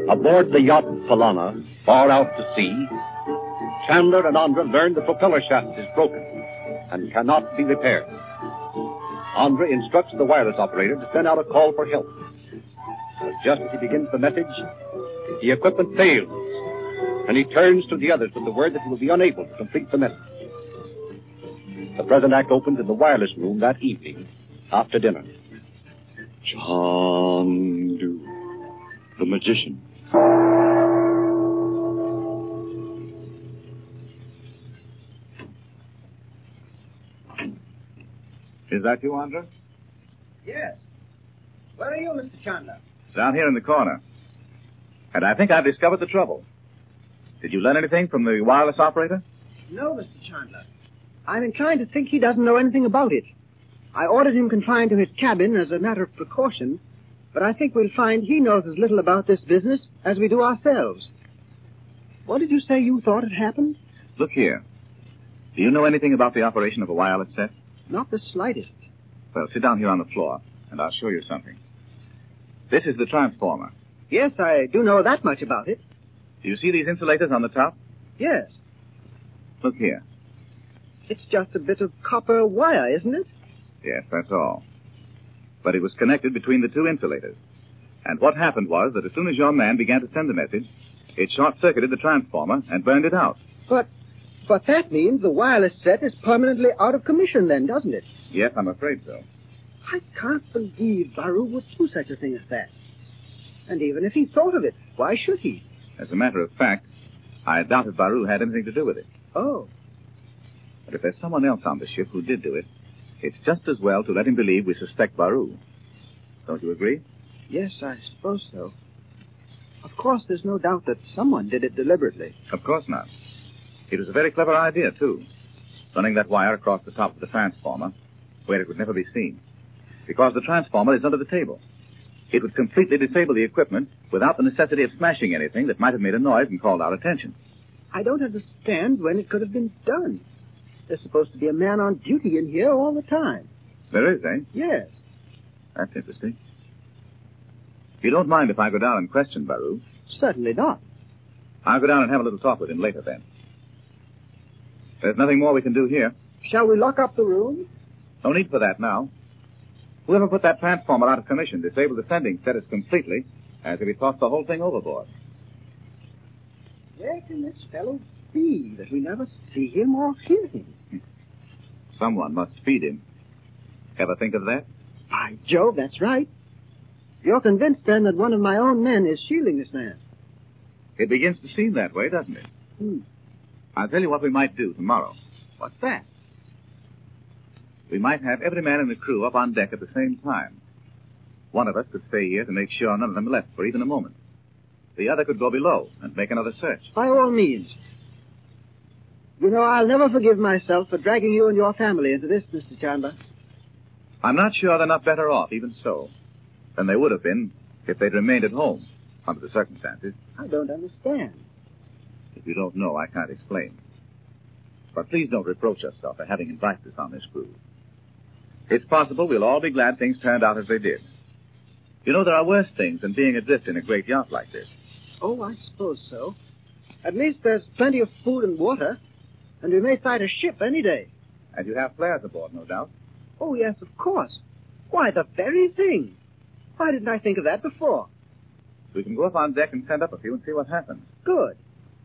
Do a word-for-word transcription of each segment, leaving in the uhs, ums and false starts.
Aboard the yacht Polana, far out to sea, Chandler and Andra learn the propeller shaft is broken and cannot be repaired. Andra instructs the wireless operator to send out a call for help. But just as he begins the message, the equipment fails, and he turns to the others with the word that he will be unable to complete the message. The present act opens in the wireless room that evening after dinner. Chandu, the magician. Is that you, Andra? Yes. Where are you, Mister Chandler? Down here in the corner. And I think I've discovered the trouble. Did you learn anything from the wireless operator? No, Mister Chandler. I'm inclined to think he doesn't know anything about it. I ordered him confined to his cabin as a matter of precaution, but I think we'll find he knows as little about this business as we do ourselves. What did you say you thought had happened? Look here. Do you know anything about the operation of a wireless set? Not the slightest. Well, sit down here on the floor, and I'll show you something. This is the transformer. Yes, I do know that much about it. Do you see these insulators on the top? Yes. Look here. It's just a bit of copper wire, isn't it? Yes, that's all. But it was connected between the two insulators. And what happened was that as soon as your man began to send the message, it short-circuited the transformer and burned it out. But, but that means the wireless set is permanently out of commission then, doesn't it? Yes, I'm afraid so. I can't believe Baru would do such a thing as that. And even if he thought of it, why should he? As a matter of fact, I doubt if Baru had anything to do with it. Oh. But if there's someone else on the ship who did do it, it's just as well to let him believe we suspect Baru. Don't you agree? Yes, I suppose so. Of course, there's no doubt that someone did it deliberately. Of course not. It was a very clever idea, too. Running that wire across the top of the transformer, where it would never be seen. Because the transformer is under the table. It would completely disable the equipment without the necessity of smashing anything that might have made a noise and called out attention. I don't understand when it could have been done. There's supposed to be a man on duty in here all the time. There is, eh? Yes. That's interesting. You don't mind if I go down and question Baru? Certainly not. I'll go down and have a little talk with him later, then. There's nothing more we can do here. Shall we lock up the room? No need for that now. Whoever put that transformer out of commission disabled the sending set as completely as if he tossed the whole thing overboard. Where can this fellow be that we never see him or hear him? Someone must feed him. Ever think of that? By Jove, that's right. You're convinced, then, that one of my own men is shielding this man? It begins to seem that way, doesn't it? Hmm. I'll tell you what we might do tomorrow. What's that? We might have every man in the crew up on deck at the same time. One of us could stay here to make sure none of them left for even a moment. The other could go below and make another search. By all means. You know, I'll never forgive myself for dragging you and your family into this, Mister Chandler. I'm not sure they're not better off, even so, than they would have been if they'd remained at home under the circumstances. I don't understand. If you don't know, I can't explain. But please don't reproach yourself for having invited us on this cruise. It's possible we'll all be glad things turned out as they did. You know, there are worse things than being adrift in a great yacht like this. Oh, I suppose so. At least there's plenty of food and water, and we may sight a ship any day. And you have flares aboard, no doubt. Oh, yes, of course. Why, the very thing. Why didn't I think of that before? We can go up on deck and send up a few and see what happens. Good.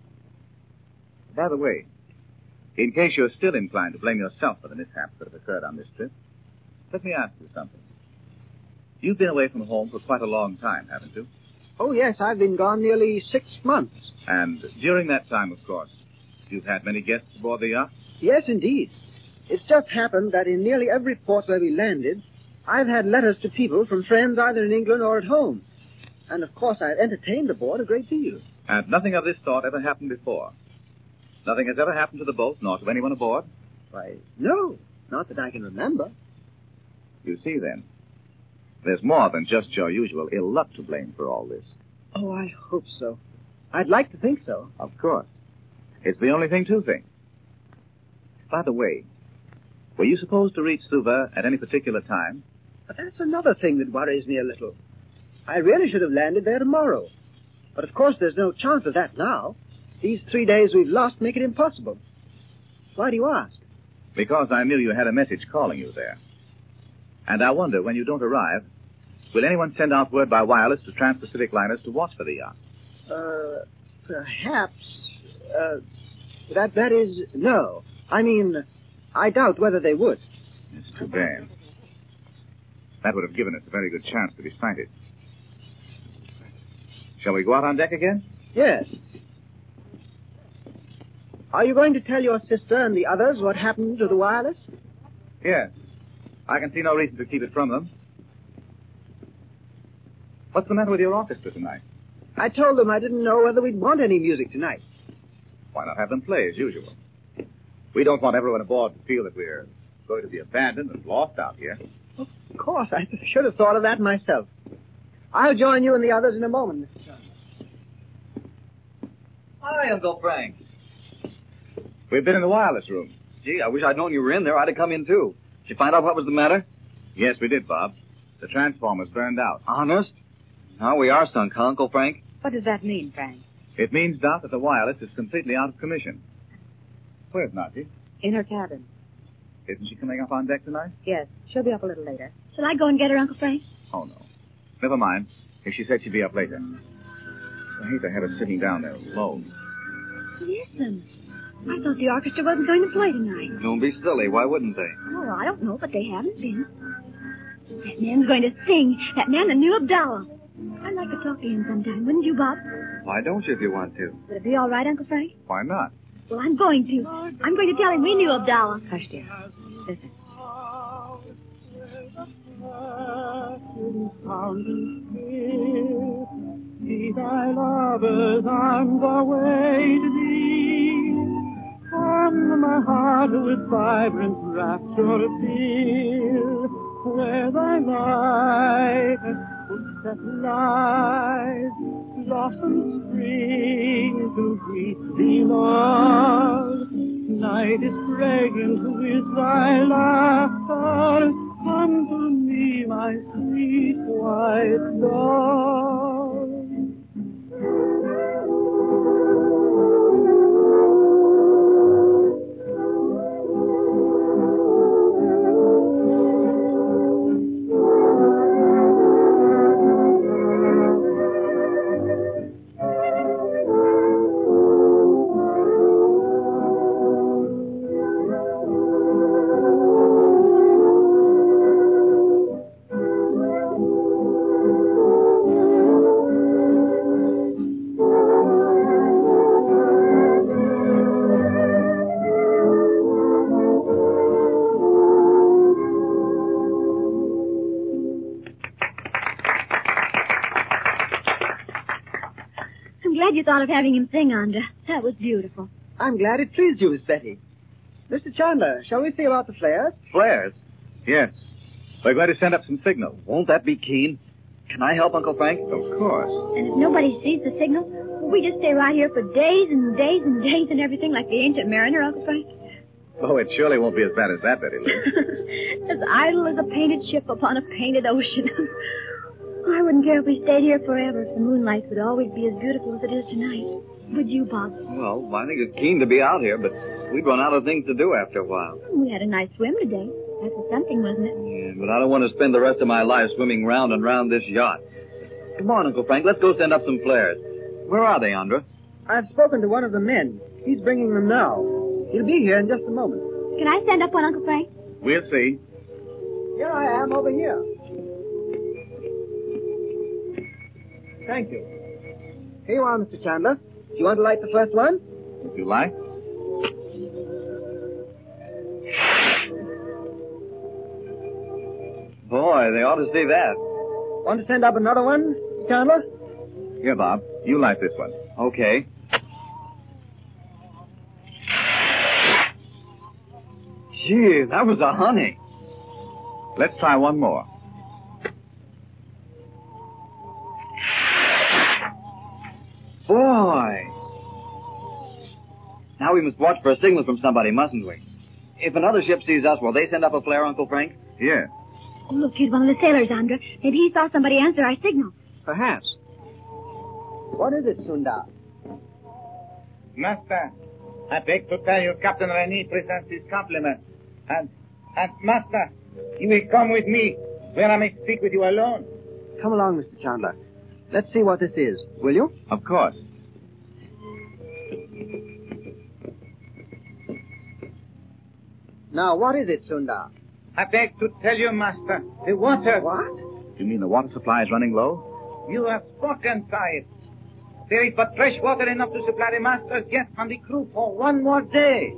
By the way, in case you're still inclined to blame yourself for the mishaps that have occurred on this trip, let me ask you something. You've been away from home for quite a long time, haven't you? Oh, yes, I've been gone nearly six months. And during that time, of course, you've had many guests aboard the yacht? Yes, indeed. It's just happened that in nearly every port where we landed, I've had letters to people from friends either in England or at home. And, of course, I've entertained aboard a great deal. And nothing of this sort ever happened before? Nothing has ever happened to the boat, nor to anyone aboard? Why, no, not that I can remember. You see, then, there's more than just your usual ill luck to blame for all this. Oh, I hope so. I'd like to think so. Of course. It's the only thing to think. By the way, were you supposed to reach Suva at any particular time? But that's another thing that worries me a little. I really should have landed there tomorrow. But of course there's no chance of that now. These three days we've lost make it impossible. Why do you ask? Because I knew you had a message calling you there. And I wonder, when you don't arrive, will anyone send out word by wireless to Trans-Pacific liners to watch for the yacht? Uh, perhaps. Uh, that, that is, no. I mean, I doubt whether they would. It's too bad. That would have given us a very good chance to be sighted. Shall we go out on deck again? Yes. Are you going to tell your sister and the others what happened to the wireless? Yes. I can see no reason to keep it from them. What's the matter with your orchestra tonight? I told them I didn't know whether we'd want any music tonight. Why not have them play as usual? We don't want everyone aboard to feel that we're going to be abandoned and lost out here. Of course, I should have thought of that myself. I'll join you and the others in a moment, Mister Chandler. Hi, Uncle Frank. We've been in the wireless room. Gee, I wish I'd known you were in there. I'd have come in, too. Did you find out what was the matter? Yes, we did, Bob. The transformer's burned out. Honest? Now we are sunk, huh, Uncle Frank? What does that mean, Frank? It means, Dot, that the wireless is completely out of commission. Where's Nazi? In her cabin. Isn't she coming up on deck tonight? Yes, she'll be up a little later. Shall I go and get her, Uncle Frank? Oh, no. Never mind. If she said she'd be up later. I hate to have her sitting down there alone. Listen. I thought the orchestra wasn't going to play tonight. Don't be silly. Why wouldn't they? Oh, I don't know, but they haven't been. That man's going to sing. That man, the new Abdallah. I'd like to talk to him sometime, wouldn't you, Bob? Why don't you if you want to? Would it be all right, Uncle Frank? Why not? Well, I'm going to. I'm going to tell him we knew Abdallah. Hush, dear. Listen. See thy lover's arms are waiting thee. Come, my heart, with vibrant rapture feel, where thy light footstep lies, blossom spring to greet thee, Lord. Night is fragrant with thy laughter. Come to me, my sweet white dove. You thought of having him sing, Andra. That was beautiful. I'm glad it pleased you, Miss Betty. Mister Chandler, shall we see about the flares? Flares? Yes. We're going to send up some signals. Won't that be keen? Can I help, Uncle Frank? Of course. And if nobody sees the signal, we just stay right here for days and days and days and everything like the ancient mariner, Uncle Frank. Oh, it surely won't be as bad as that, Betty Lou. As idle as a painted ship upon a painted ocean. I wouldn't care if we stayed here forever if the moonlight would always be as beautiful as it is tonight. Would you, Bob? Well, I think it's keen to be out here, but we'd run out of things to do after a while. We had a nice swim today. That was something, wasn't it? Yeah, but I don't want to spend the rest of my life swimming round and round this yacht. Come on, Uncle Frank, let's go send up some flares. Where are they, Andra? I've spoken to one of the men. He's bringing them now. He'll be here in just a moment. Can I send up one, Uncle Frank? We'll see. Here I am, over here. Thank you. Here you are, Mister Chandler. Do you want to light the first one? If you like. Boy, they ought to see that. Want to send up another one, Mister Chandler? Here, Bob. You light this one. Okay. Gee, that was a honey. Let's try one more. Boy! Now we must watch for a signal from somebody, mustn't we? If another ship sees us, will they send up a flare, Uncle Frank? Yes. Oh, look, here's one of the sailors, Andra. Maybe he saw somebody answer our signal. Perhaps. What is it, Sundar? Master, I beg to tell you Captain Reni presents his compliments. And, and, Master, you will come with me where I may speak with you alone. Come along, Mister Chandler. Let's see what this is, will you? Of course. Now, what is it, Sundar? I beg to tell you, Master, the water... What? You mean the water supply is running low? You have spoken, Sahib. There is but fresh water enough to supply the Master's guests and the crew for one more day.